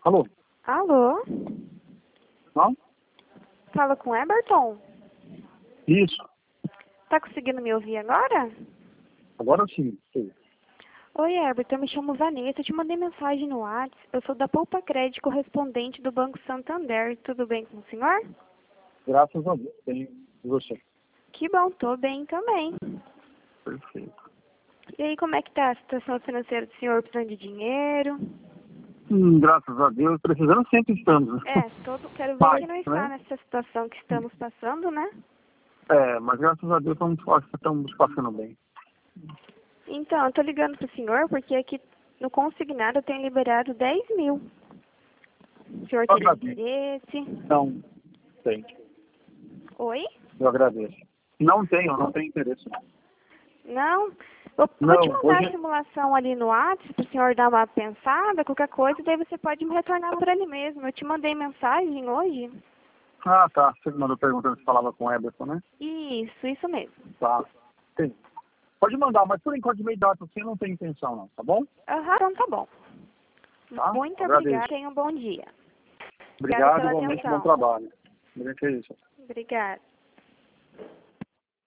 Alô? Alô? Não? Fala com o Eberton? Isso. Tá conseguindo me ouvir agora? Agora sim. Sim. Oi, Eberton, eu me chamo Vanessa, eu te mandei mensagem no WhatsApp. Eu sou da Poupa Crédito, correspondente do Banco Santander. Tudo bem com o senhor? Graças a Deus. Tem você. Que bom, tô bem também. Perfeito. E aí, como é que tá a situação financeira do senhor? Precisando de dinheiro? Graças a Deus. Precisando sempre estamos. Quero ver Mas, que não está né? nessa situação que estamos passando, né? Mas graças a Deus estamos passando bem. Então, eu tô ligando pro senhor porque aqui no consignado eu tenho liberado 10 mil. O senhor Eu teria agradeço. interesse? Não tem. Oi? Eu agradeço. Não tenho interesse. Não? Eu vou te Não, mandar a hoje... simulação ali no WhatsApp para o senhor dar uma pensada, qualquer coisa, daí você pode me retornar para ele mesmo. Eu te mandei mensagem hoje. Ah, tá. Você mandou perguntando se falava com o Eberton, né? Isso mesmo. Tá. Tem. Pode mandar, mas por enquanto de imediato assim eu não tenho intenção não, tá bom? Aham, então tá bom. Tá? Muito Agradeço. obrigada. Tenha um bom dia. Obrigada Obrigado, pela igualmente, bom atenção. trabalho. Obrigado, que é isso. Obrigada.